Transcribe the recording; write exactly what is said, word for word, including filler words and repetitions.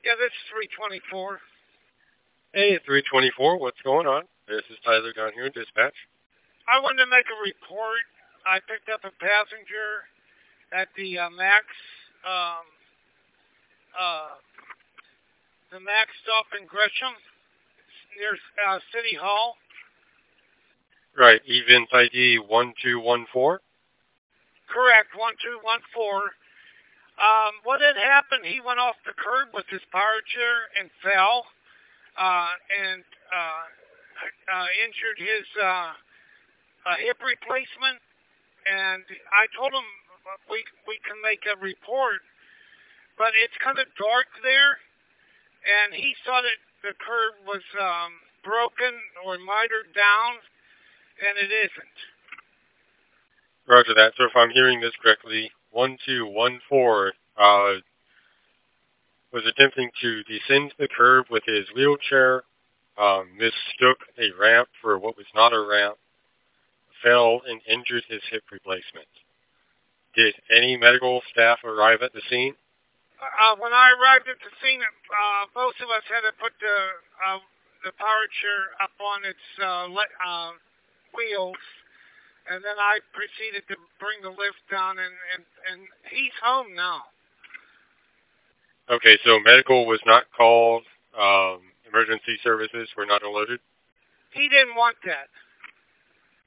Yeah, this is three twenty-four. Hey, three twenty-four, what's going on? This is Tyler down here in dispatch. I wanted to make a report. I picked up a passenger at the uh, Max, um, uh, the Max stop in Gresham near uh, City Hall. Right, event I D one two one four. Correct, one two one four. Um, what had happened? He went off the curb with his power chair and fell, uh, and uh, uh, injured his uh, uh, hip replacement. And I told him we we can make a report, but it's kind of dark there, and he saw that the curb was um, broken or mitered down, and it isn't. Roger that. So if I'm hearing this correctly, one two one four uh, was attempting to descend the curb with his wheelchair, um, mistook a ramp for what was not a ramp, fell and injured his hip replacement. Did any medical staff arrive at the scene? Uh, when I arrived at the scene, uh, both of us had to put the uh, the power chair up on its uh, le- uh, wheels, and then I proceeded to bring the lift down, and and and he's home now. Okay, so medical was not called. Um, emergency services were not alerted. He didn't want that.